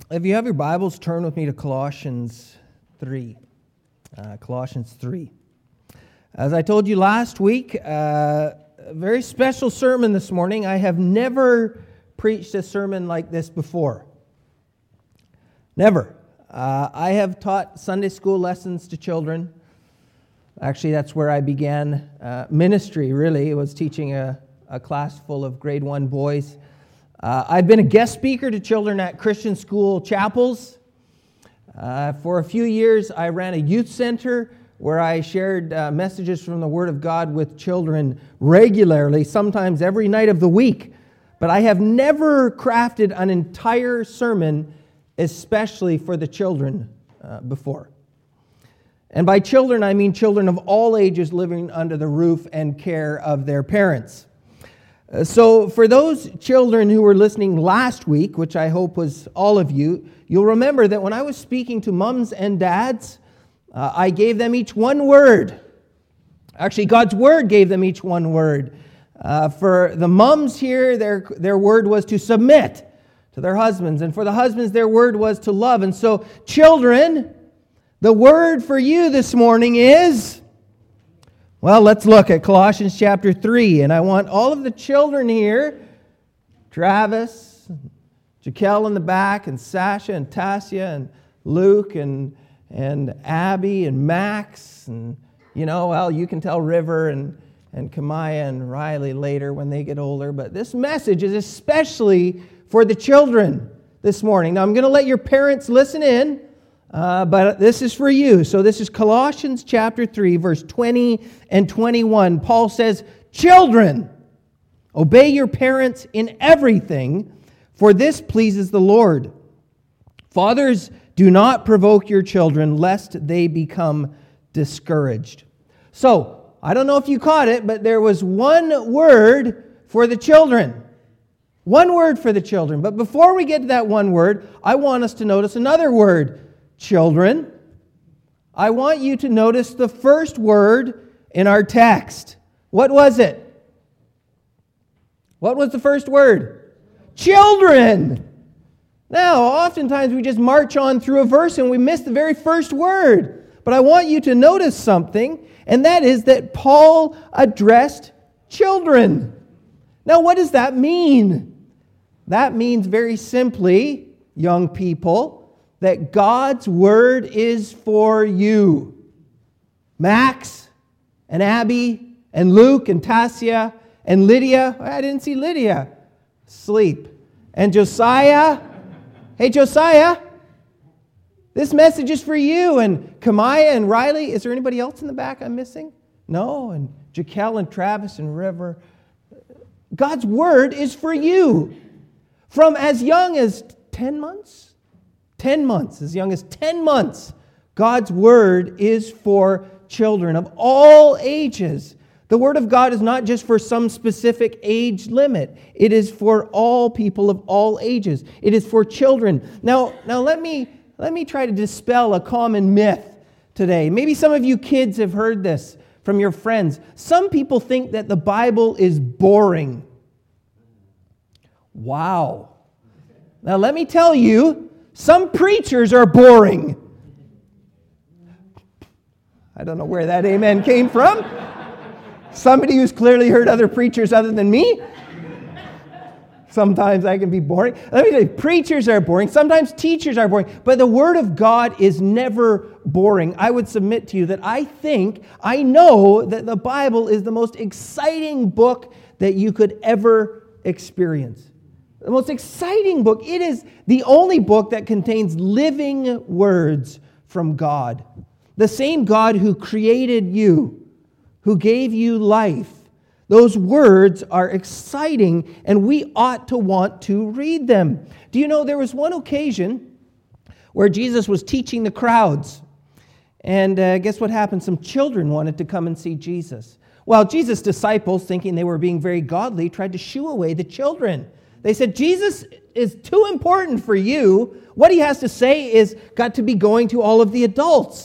If you have your Bibles, turn with me to Colossians 3. Colossians 3. As I told you last week, a very special sermon this morning. I have never preached a sermon like this before. Never. I have taught Sunday school lessons to children. Actually, that's where I began ministry, really. It was teaching a class full of grade 1 boys. I've been a guest speaker to children at Christian school chapels. For a few years, I ran a youth center where I shared messages from the Word of God with children regularly, sometimes every night of the week. But I have never crafted an entire sermon especially for the children before. And by children, I mean children of all ages living under the roof and care of their parents. So for those children who were listening last week, which I hope was all of you, you'll remember that when I was speaking to mums and dads, I gave them each one word. Actually, God's Word gave them each one word. For the mums here, their word was to submit to their husbands. And for the husbands, their word was to love. And so, children, the word for you this morning is... Well, let's look at Colossians chapter 3, and I want all of the children here, Travis, Jaquel in the back, and Sasha, and Tassia, and Luke, and Abby, and Max, and, you can tell River and Kamaya and Riley later when they get older, but this message is especially for the children this morning. Now, I'm going to let your parents listen in, but this is for you. So this is Colossians chapter 3, verse 20 and 21. Paul says, "Children, obey your parents in everything, for this pleases the Lord. Fathers, do not provoke your children, lest they become discouraged." So, I don't know if you caught it, but there was one word for the children. One word for the children. But before we get to that one word, I want us to notice another word. Children, I want you to notice the first word in our text. What was it? What was the first word? Children. Now, oftentimes we just march on through a verse and we miss the very first word. But I want you to notice something, and that is that Paul addressed children. Now, what does that mean? That means very simply, young people, that God's Word is for you. Max and Abby and Luke and Tassia and Lydia. I didn't see Lydia. Sleep. And Josiah. Hey, Josiah. This message is for you. And Kamaya and Riley. Is there anybody else in the back I'm missing? No. And Jaquel and Travis and River. God's Word is for you. From as young as 10 months. 10 months, as young as 10 months, God's Word is for children of all ages. The Word of God is not just for some specific age limit. It is for all people of all ages. It is for children. Now let me try to dispel a common myth today. Maybe some of you kids have heard this from your friends. Some people think that the Bible is boring. Wow. Now let me tell you, some preachers are boring. I don't know where that amen came from. Somebody who's clearly heard other preachers other than me. Sometimes I can be boring. Let me tell you, preachers are boring. Sometimes teachers are boring. But the Word of God is never boring. I would submit to you that I know that the Bible is the most exciting book that you could ever experience. The most exciting book. It is the only book that contains living words from God. The same God who created you, who gave you life. Those words are exciting, and we ought to want to read them. Do you know there was one occasion where Jesus was teaching the crowds? And guess what happened? Some children wanted to come and see Jesus. Well, Jesus' disciples, thinking they were being very godly, tried to shoo away the children. They said, Jesus is too important for you. What he has to say is got to be going to all of the adults.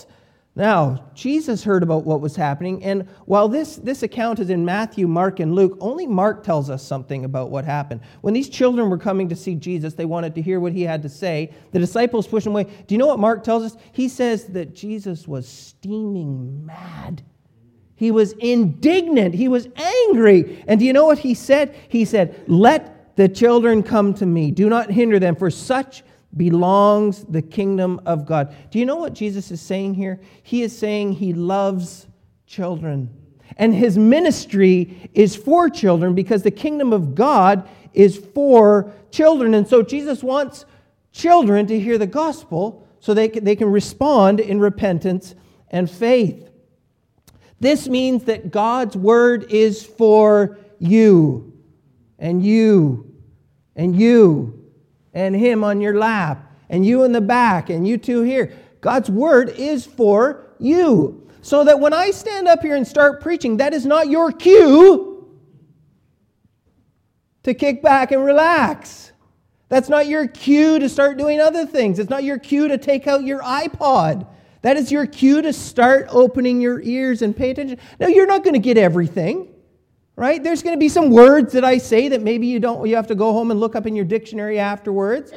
Now, Jesus heard about what was happening, and while this account is in Matthew, Mark, and Luke, only Mark tells us something about what happened. When these children were coming to see Jesus, they wanted to hear what he had to say. The disciples pushed him away. Do you know what Mark tells us? He says that Jesus was steaming mad. He was indignant. He was angry. And do you know what he said? He said, "Let the children come to me. Do not hinder them, for such belongs the kingdom of God." Do you know what Jesus is saying here? He is saying he loves children. And his ministry is for children because the kingdom of God is for children. And so Jesus wants children to hear the gospel so they can respond in repentance and faith. This means that God's word is for you and you and you and him on your lap, and you in the back, and you two here. God's word is for you. So that when I stand up here and start preaching, that is not your cue to kick back and relax. That's not your cue to start doing other things. It's not your cue to take out your iPod. That is your cue to start opening your ears and pay attention. Now, you're not going to get everything. Right? There's going to be some words that I say that maybe you have to go home and look up in your dictionary afterwards.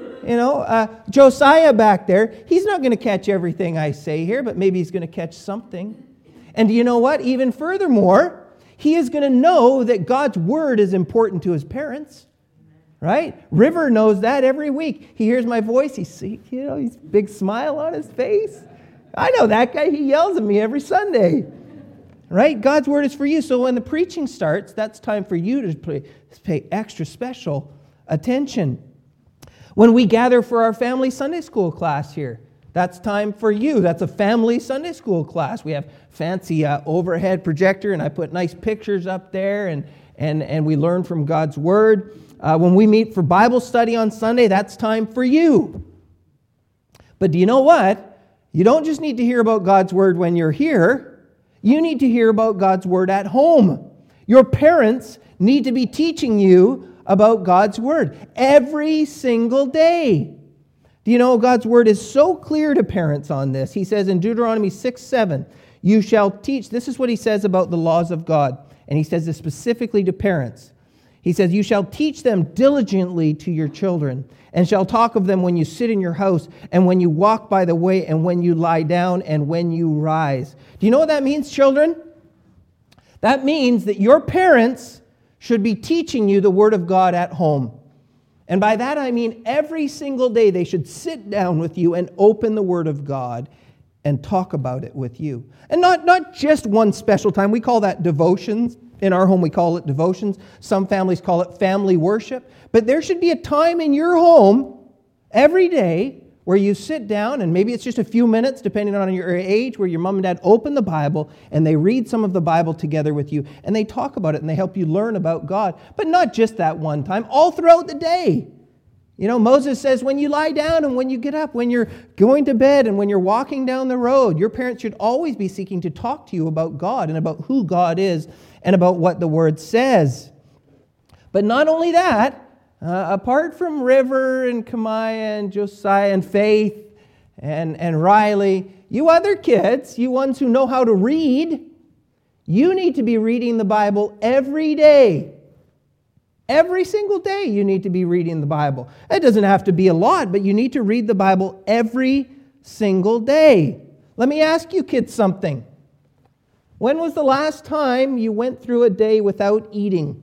Josiah back there, he's not going to catch everything I say here, but maybe he's going to catch something. And do you know what? Even furthermore, he is going to know that God's word is important to his parents. Right? River knows that every week. He hears my voice, he's big smile on his face. I know that guy, he yells at me every Sunday. Right? God's word is for you. So when the preaching starts, that's time for you to pay extra special attention. When we gather for our family Sunday school class here, that's time for you. That's a family Sunday school class. We have fancy overhead projector, and I put nice pictures up there, and we learn from God's word. When we meet for Bible study on Sunday, that's time for you. But do you know what? You don't just need to hear about God's word when you're here. You need to hear about God's word at home. Your parents need to be teaching you about God's word every single day. Do you know God's word is so clear to parents on this? He says in Deuteronomy 6:7, "You shall teach." This is what he says about the laws of God. And he says this specifically to parents. He says, "You shall teach them diligently to your children, and shall talk of them when you sit in your house, and when you walk by the way, and when you lie down, and when you rise." Do you know what that means, children? That means that your parents should be teaching you the Word of God at home. And by that I mean every single day they should sit down with you and open the Word of God and talk about it with you. And not just one special time. We call that devotions. In our home, we call it devotions. Some families call it family worship. But there should be a time in your home every day where you sit down, and maybe it's just a few minutes, depending on your age, where your mom and dad open the Bible, and they read some of the Bible together with you, and they talk about it, and they help you learn about God. But not just that one time, all throughout the day. You know, Moses says when you lie down and when you get up, when you're going to bed and when you're walking down the road, your parents should always be seeking to talk to you about God and about who God is and about what the Word says. But not only that, apart from River and Kamaya and Josiah and Faith and Riley, you other kids, you ones who know how to read, you need to be reading the Bible every day. Every single day you need to be reading the Bible. It doesn't have to be a lot, but you need to read the Bible every single day. Let me ask you kids something. When was the last time you went through a day without eating?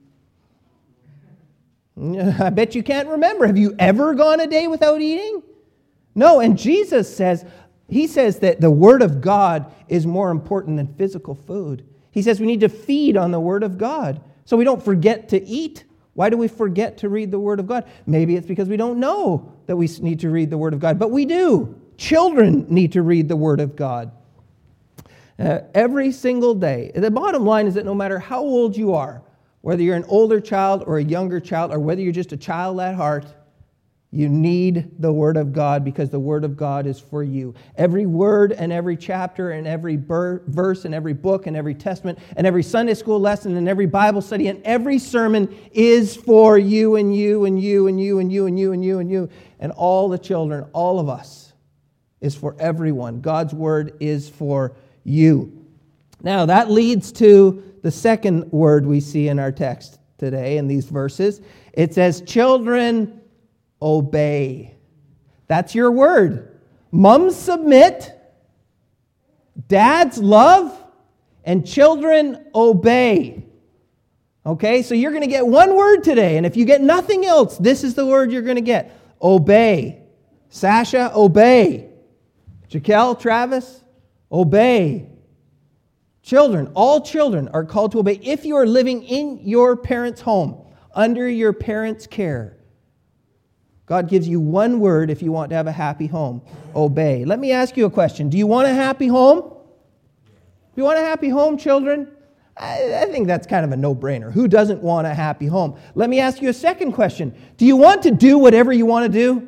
I bet you can't remember. Have you ever gone a day without eating? No, and Jesus says, he says that the Word of God is more important than physical food. He says we need to feed on the Word of God so we don't forget to eat. Why do we forget to read the Word of God? Maybe it's because we don't know that we need to read the Word of God, but we do. Children need to read the Word of God every single day. The bottom line is that no matter how old you are, whether you're an older child or a younger child, or whether you're just a child at heart, you need the Word of God because the Word of God is for you. Every word and every chapter and every verse and every book and every testament and every Sunday school lesson and every Bible study and every sermon is for you and you and you and you and you and you and you and you and all the children, all of us. is for everyone. God's word is for you. Now, that leads to the second word we see in our text today in these verses. It says, children, obey. That's your word. Mums submit, dads love, and children obey. Okay, so you're going to get one word today, and if you get nothing else, this is the word you're going to get. Obey. Sasha, obey. Jaquel, Travis, obey. Children, all children are called to obey. If you are living in your parents' home, under your parents' care, God gives you one word if you want to have a happy home. Obey. Let me ask you a question. Do you want a happy home? Do you want a happy home, children? I think that's kind of a no-brainer. Who doesn't want a happy home? Let me ask you a second question. Do you want to do whatever you want to do?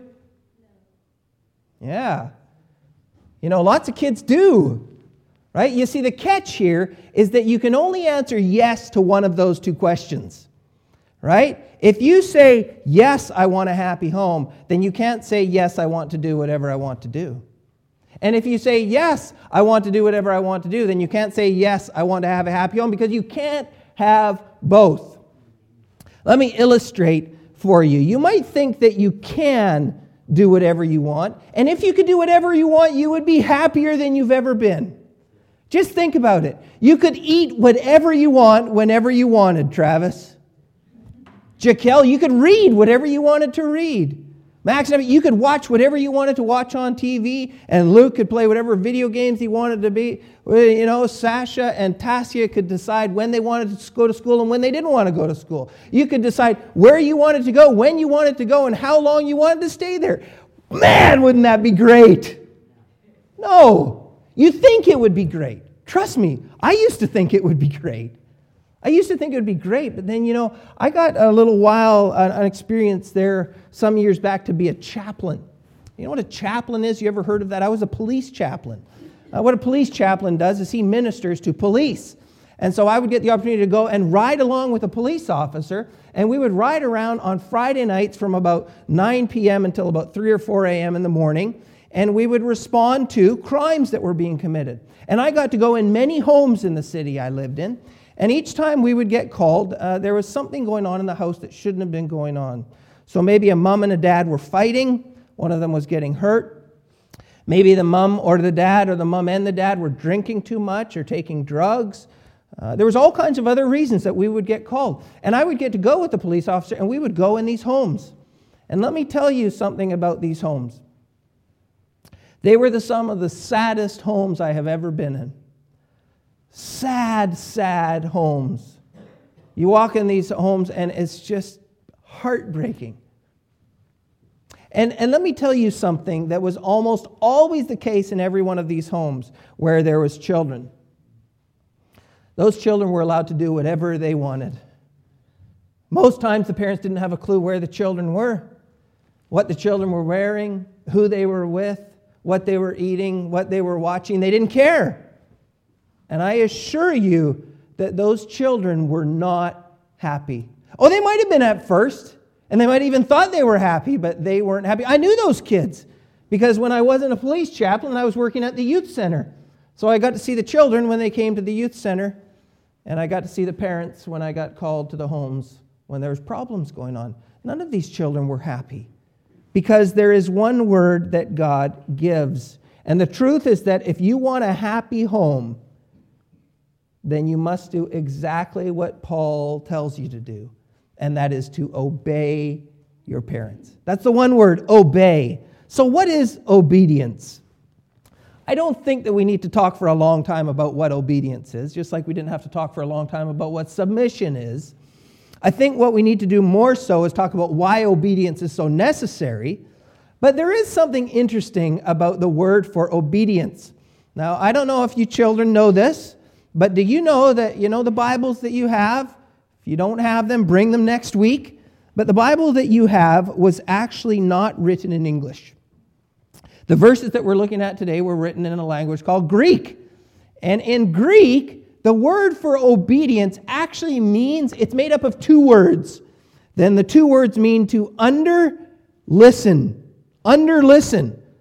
Yeah. You know, lots of kids do. Right? You see, the catch here is that you can only answer yes to one of those two questions. Right? If you say, yes, I want a happy home, then you can't say, yes, I want to do whatever I want to do. And if you say, yes, I want to do whatever I want to do, then you can't say, yes, I want to have a happy home, because you can't have both. Let me illustrate for you. You might think that you can do whatever you want, and if you could do whatever you want, you would be happier than you've ever been. Just think about it. You could eat whatever you want whenever you wanted, Travis. Jaquel, you could read whatever you wanted to read. Max, you could watch whatever you wanted to watch on TV, and Luke could play whatever video games he wanted to be. You know, Sasha and Tasia could decide when they wanted to go to school and when they didn't want to go to school. You could decide where you wanted to go, when you wanted to go, and how long you wanted to stay there. Man, wouldn't that be great? No. You think it would be great. Trust me, I used to think it would be great. But then, you know, I got a little while, an experience there some years back to be a chaplain. You know what a chaplain is? You ever heard of that? I was a police chaplain. What a police chaplain does is he ministers to police. And so I would get the opportunity to go and ride along with a police officer, and we would ride around on Friday nights from about 9 p.m. until about 3 or 4 a.m. in the morning, and we would respond to crimes that were being committed. And I got to go in many homes in the city I lived in, and each time we would get called, there was something going on in the house that shouldn't have been going on. So maybe a mom and a dad were fighting, one of them was getting hurt. Maybe the mom or the dad, or the mom and the dad, were drinking too much or taking drugs. There was all kinds of other reasons that we would get called. And I would get to go with the police officer, and we would go in these homes. And let me tell you something about these homes. They were some of the saddest homes I have ever been in. Sad, sad homes. You walk in these homes, and it's just heartbreaking. And let me tell you something that was almost always the case in every one of these homes where there was children. Those children were allowed to do whatever they wanted. Most times the parents didn't have a clue where the children were, what the children were wearing, who they were with, what they were eating, what they were watching. They didn't care. And I assure you that those children were not happy. Oh, they might have been at first, and they might even thought they were happy, but they weren't happy. I knew those kids because when I wasn't a police chaplain, I was working at the youth center. So I got to see the children when they came to the youth center, and I got to see the parents when I got called to the homes when there was problems going on. None of these children were happy because there is one word that God gives. And the truth is that if you want a happy home, then you must do exactly what Paul tells you to do, and that is to obey your parents. That's the one word, obey. So what is obedience? I don't think that we need to talk for a long time about what obedience is, just like we didn't have to talk for a long time about what submission is. I think what we need to do more so is talk about why obedience is so necessary. But there is something interesting about the word for obedience. Now, I don't know if you children know this, but do you know that, the Bibles that you have, if you don't have them, bring them next week. But the Bible that you have was actually not written in English. The verses that we're looking at today were written in a language called Greek. And in Greek, the word for obedience actually means, it's made up of two words. Then the two words mean to under-listen. Under-listen.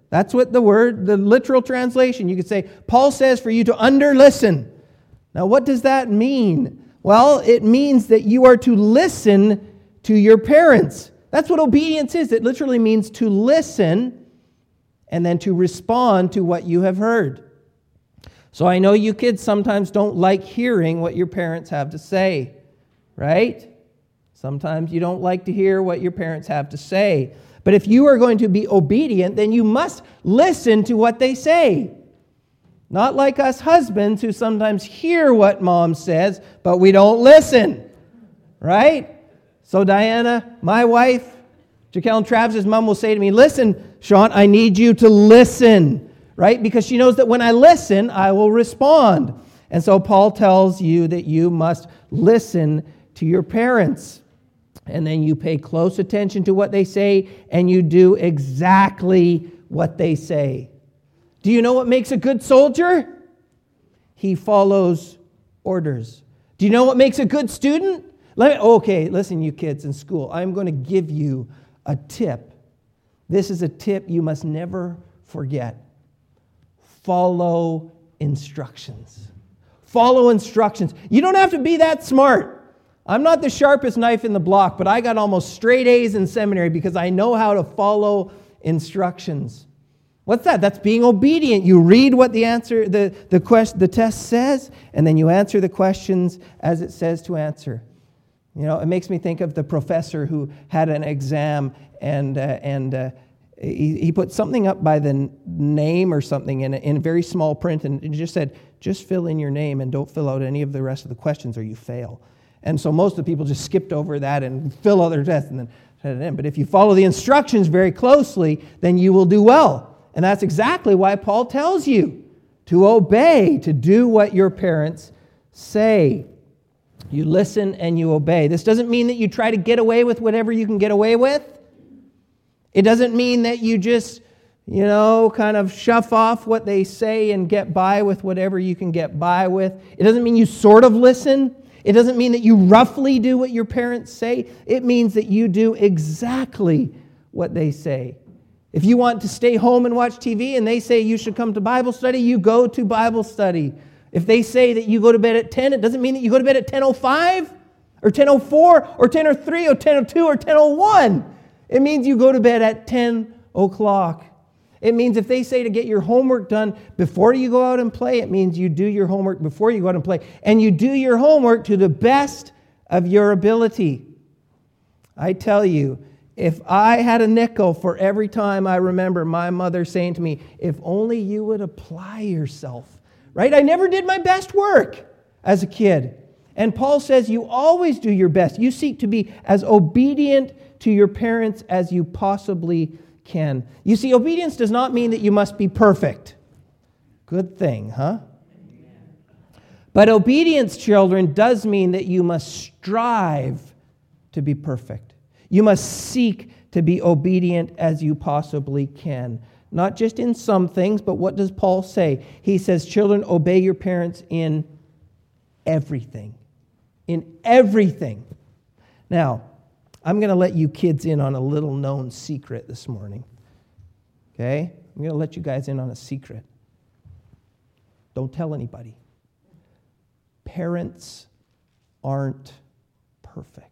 That's what the literal translation, you could say, Paul says for you to under-listen. Now, what does that mean? Well, it means that you are to listen to your parents. That's what obedience is. It literally means to listen and then to respond to what you have heard. So I know you kids sometimes don't like hearing what your parents have to say, right? Sometimes you don't like to hear what your parents have to say. But if you are going to be obedient, then you must listen to what they say. Not like us husbands who sometimes hear what mom says, but we don't listen, right? So Diana, my wife, Jaquel and Travis's mom will say to me, listen, Sean, I need you to listen, right? Because she knows that when I listen, I will respond. And so Paul tells you that you must listen to your parents. And then you pay close attention to what they say, and you do exactly what they say. Do you know what makes a good soldier? He follows orders. Do you know what makes a good student? Okay, listen, you kids in school, I'm going to give you a tip. This is a tip you must never forget. Follow instructions. Follow instructions. You don't have to be that smart. I'm not the sharpest knife in the block, but I got almost straight A's in seminary because I know how to follow instructions. What's that? That's being obedient. You read what the test says, and then you answer the questions as it says to answer. You know, it makes me think of the professor who had an exam and he put something up by the name or something in very small print, and it just said, just fill in your name and don't fill out any of the rest of the questions or you fail. And so most of the people just skipped over that and fill out their test and then set it in. But if you follow the instructions very closely, then you will do well. And that's exactly why Paul tells you to obey, to do what your parents say. You listen and you obey. This doesn't mean that you try to get away with whatever you can get away with. It doesn't mean that you just, kind of shove off what they say and get by with whatever you can get by with. It doesn't mean you sort of listen. It doesn't mean that you roughly do what your parents say. It means that you do exactly what they say. If you want to stay home and watch TV and they say you should come to Bible study, you go to Bible study. If they say that you go to bed at 10, it doesn't mean that you go to bed at 10:05 or 10:04 or 10:03 or 10:02 or 10:01. It means you go to bed at 10 o'clock. It means if they say to get your homework done before you go out and play, it means you do your homework before you go out and play. And you do your homework to the best of your ability. I tell you, if I had a nickel for every time I remember my mother saying to me, if only you would apply yourself, right? I never did my best work as a kid. And Paul says you always do your best. You seek to be as obedient to your parents as you possibly can. You see, obedience does not mean that you must be perfect. Good thing, huh? But obedience, children, does mean that you must strive to be perfect. You must seek to be obedient as you possibly can. Not just in some things, but what does Paul say? He says, children, obey your parents in everything. In everything. Now, I'm going to let you kids in on a little known secret this morning. Okay? I'm going to let you guys in on a secret. Don't tell anybody. Parents aren't perfect.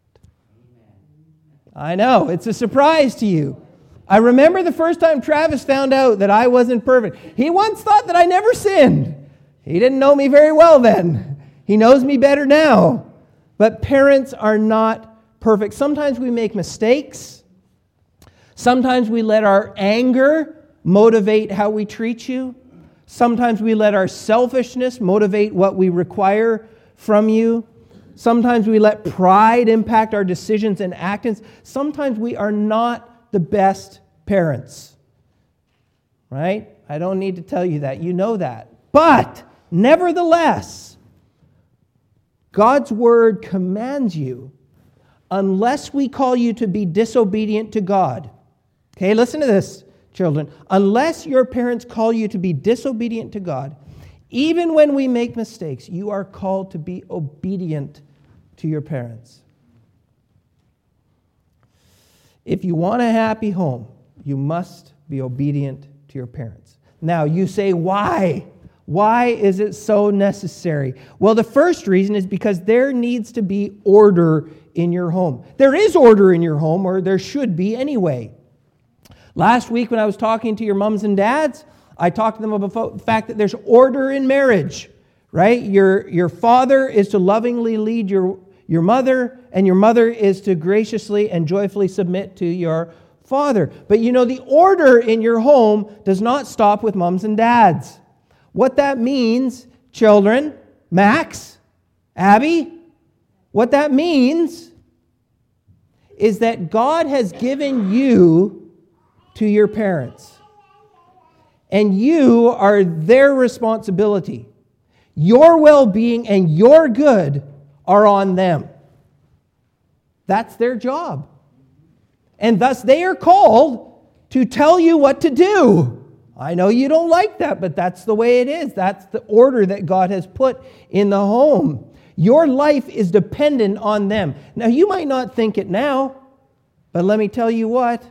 I know, it's a surprise to you. I remember the first time Travis found out that I wasn't perfect. He once thought that I never sinned. He didn't know me very well then. He knows me better now. But parents are not perfect. Sometimes we make mistakes. Sometimes we let our anger motivate how we treat you. Sometimes we let our selfishness motivate what we require from you. Sometimes we let pride impact our decisions and actions. Sometimes we are not the best parents. Right? I don't need to tell you that. You know that. But, nevertheless, God's word commands you, unless we call you to be disobedient to God. Okay, listen to this, children. Unless your parents call you to be disobedient to God, even when we make mistakes, you are called to be obedient to your parents. If you want a happy home, you must be obedient to your parents. Now, you say, why? Why is it so necessary? Well, the first reason is because there needs to be order in your home. There is order in your home, or there should be anyway. Last week when I was talking to your moms and dads, I talked to them about the fact that there's order in marriage, right? Your father is to lovingly lead your mother, and your mother is to graciously and joyfully submit to your father. But you know, the order in your home does not stop with moms and dads. What that means, children, Max, Abby, what that means is that God has given you to your parents. And you are their responsibility. Your well-being and your good are on them. That's their job. And thus they are called to tell you what to do. I know you don't like that, but that's the way it is. That's the order that God has put in the home. Your life is dependent on them. Now, you might not think it now, but let me tell you what.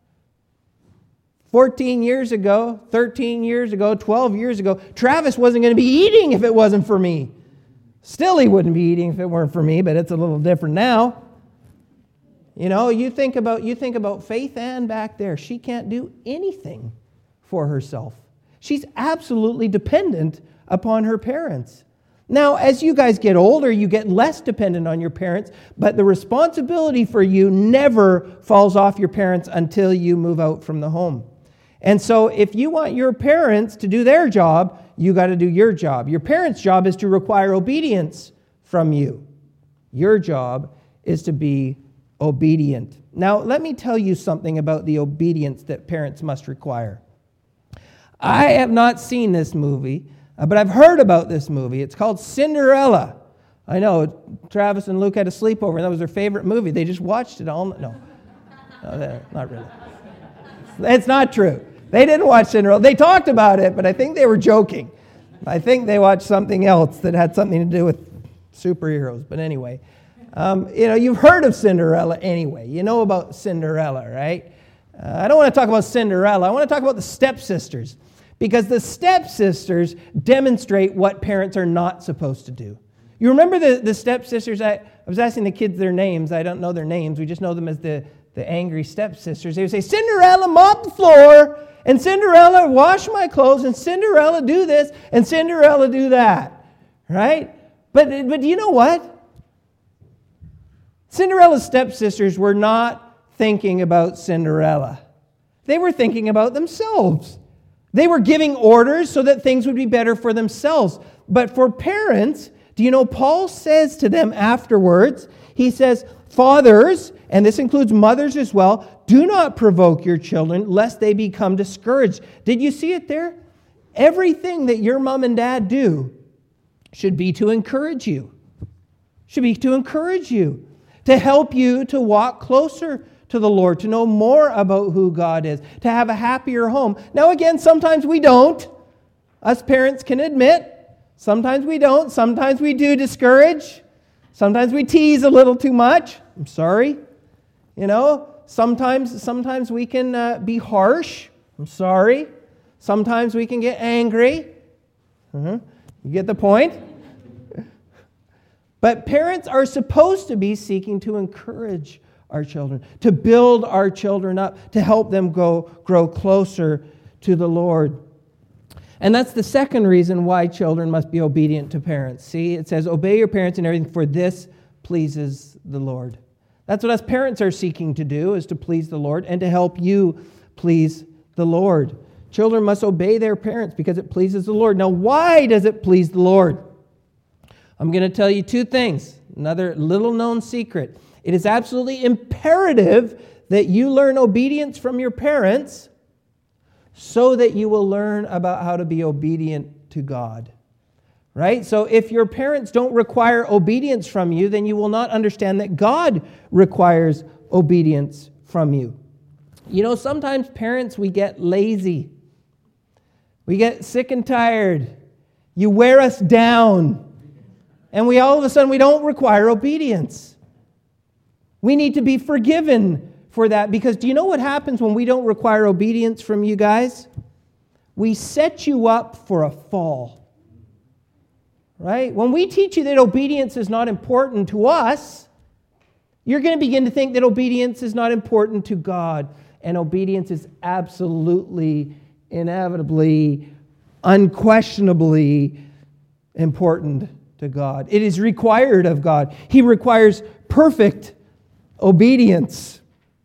14 years ago, 13 years ago, 12 years ago, Travis wasn't going to be eating if it wasn't for me. Still, he wouldn't be eating if it weren't for me, but it's a little different now. You know, you think about Faith Ann back there. She can't do anything for herself. She's absolutely dependent upon her parents. Now, as you guys get older, you get less dependent on your parents, but the responsibility for you never falls off your parents until you move out from the home. And so if you want your parents to do their job, you got to do your job. Your parents' job is to require obedience from you. Your job is to be obedient. Now, let me tell you something about the obedience that parents must require. I have not seen this movie, but I've heard about this movie. It's called Cinderella. I know, Travis and Luke had a sleepover, and that was their favorite movie. They just watched it all. No, not really. It's not true. They didn't watch Cinderella. They talked about it, but I think they were joking. I think they watched something else that had something to do with superheroes. But anyway, you've heard of Cinderella anyway. You know about Cinderella, right? I don't want to talk about Cinderella. I want to talk about the stepsisters, because the stepsisters demonstrate what parents are not supposed to do. You remember the stepsisters? I was asking the kids their names. I don't know their names. We just know them as the angry stepsisters. They would say, Cinderella, mop the floor, and Cinderella, wash my clothes, and Cinderella, do this, and Cinderella, do that. Right? But you know what? Cinderella's stepsisters were not thinking about Cinderella. They were thinking about themselves. They were giving orders so that things would be better for themselves. But for parents, do you know, Paul says to them afterwards, he says, fathers, and this includes mothers as well, do not provoke your children lest they become discouraged. Did you see it there? Everything that your mom and dad do should be to encourage you. Should be to encourage you, to help you to walk closer to the Lord, to know more about who God is, to have a happier home. Now again, sometimes we don't. Us parents can admit, sometimes we don't. Sometimes we do discourage. Sometimes we tease a little too much. I'm sorry. You know, sometimes we can be harsh. I'm sorry. Sometimes we can get angry. You get the point? But parents are supposed to be seeking to encourage our children, to build our children up, to help them grow closer to the Lord. And that's the second reason why children must be obedient to parents. See, it says, obey your parents in everything, for this pleases the Lord. That's what us parents are seeking to do, is to please the Lord and to help you please the Lord. Children must obey their parents because it pleases the Lord. Now, why does it please the Lord? I'm going to tell you two things. Another little-known secret. It is absolutely imperative that you learn obedience from your parents so that you will learn about how to be obedient to God. Right? So if your parents don't require obedience from you, then you will not understand that God requires obedience from you. You know, sometimes parents, we get lazy. We get sick and tired. You wear us down. And all of a sudden, we don't require obedience. We need to be forgiven for that, because do you know what happens when we don't require obedience from you guys? we set you up for a fall. Right? When we teach you that obedience is not important to us, you're going to begin to think that obedience is not important to God. And obedience is absolutely, inevitably, unquestionably important to God. It is required of God. He requires perfect obedience.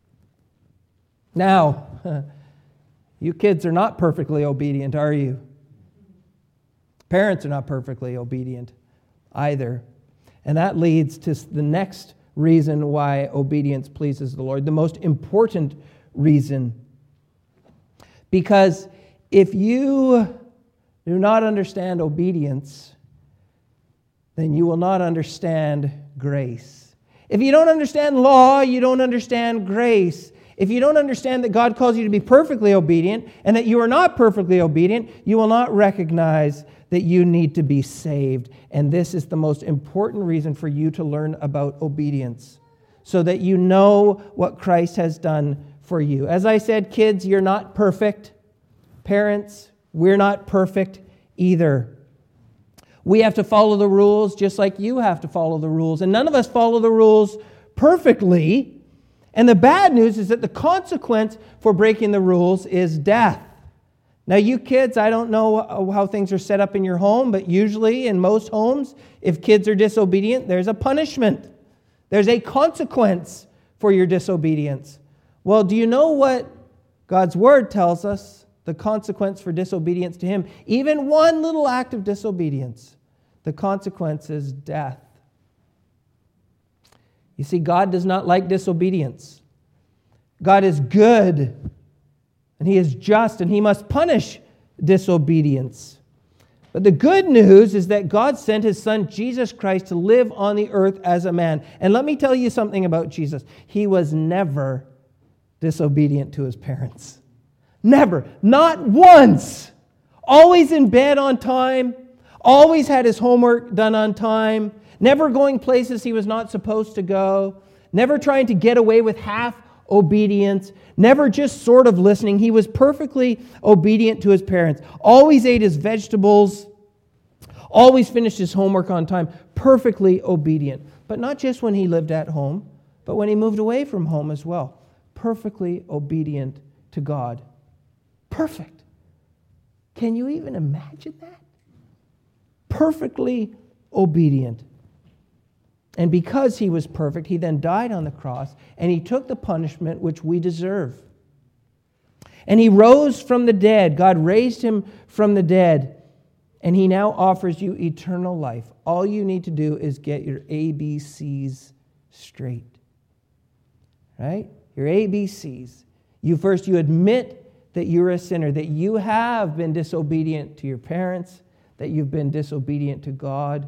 Now, you kids are not perfectly obedient, are you? Parents are not perfectly obedient either. And that leads to the next reason why obedience pleases the Lord, the most important reason. Because if you do not understand obedience, then you will not understand grace. If you don't understand law, you don't understand grace. If you don't understand that God calls you to be perfectly obedient and that you are not perfectly obedient, you will not recognize that you need to be saved. And this is the most important reason for you to learn about obedience, so that you know what Christ has done for you. As I said, kids, you're not perfect. Parents, we're not perfect either. We have to follow the rules just like you have to follow the rules. And none of us follow the rules perfectly. And the bad news is that the consequence for breaking the rules is death. Now, you kids, I don't know how things are set up in your home, but usually in most homes, if kids are disobedient, there's a punishment. There's a consequence for your disobedience. Well, do you know what God's Word tells us? The consequence for disobedience to Him. Even one little act of disobedience, the consequence is death. You see, God does not like disobedience. God is good, and He is just, and He must punish disobedience. But the good news is that God sent His Son, Jesus Christ, to live on the earth as a man. And let me tell you something about Jesus. He was never disobedient to His parents. Never. Not once. Always in bed on time. Always had His homework done on time. Never going places He was not supposed to go. Never trying to get away with half obedience. Never just sort of listening. He was perfectly obedient to His parents. Always ate His vegetables. Always finished His homework on time. Perfectly obedient. But not just when He lived at home, but when He moved away from home as well. Perfectly obedient to God. Perfect. Can you even imagine that? Perfectly obedient. And because He was perfect, He then died on the cross, and He took the punishment which we deserve. And He rose from the dead. God raised Him from the dead, and He now offers you eternal life. All you need to do is get your ABCs straight. Right? Your ABCs. You admit that you're a sinner, that you have been disobedient to your parents, that you've been disobedient to God.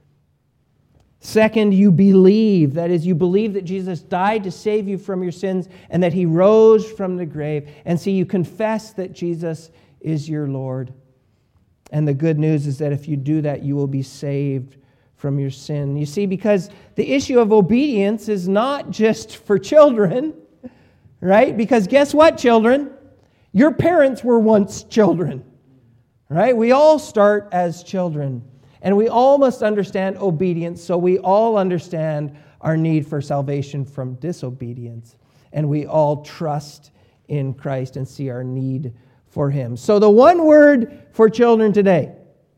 Second, you believe. That is, you believe that Jesus died to save you from your sins and that He rose from the grave. And so you confess that Jesus is your Lord. And the good news is that if you do that, you will be saved from your sin. You see, because the issue of obedience is not just for children, right? Because guess what, children? Your parents were once children, right? We all start as children. And we all must understand obedience, so we all understand our need for salvation from disobedience. And we all trust in Christ and see our need for Him. So the one word for children today,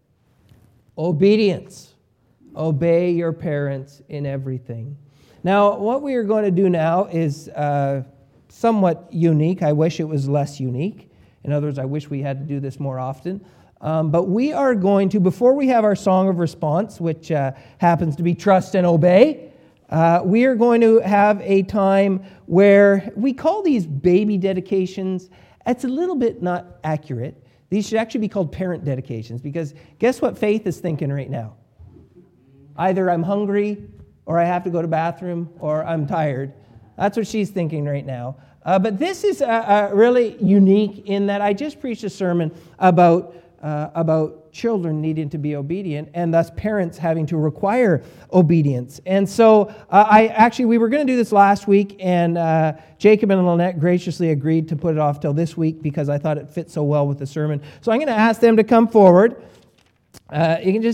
obedience. Obey your parents in everything. Now, what we are going to do now is somewhat unique. I wish it was less unique. In other words, I wish we had to do this more often. But we are going to, before we have our song of response, which happens to be trust and obey, we are going to have a time where we call these baby dedications. It's a little bit not accurate. These should actually be called parent dedications, because guess what Faith is thinking right now? Either I'm hungry, or I have to go to the bathroom, or I'm tired. That's what she's thinking right now. But this is really unique in that I just preached a sermon about children needing to be obedient, and thus parents having to require obedience. And so we were going to do this last week, and Jacob and Lynette graciously agreed to put it off till this week because I thought it fit so well with the sermon. So I'm going to ask them to come forward. You can just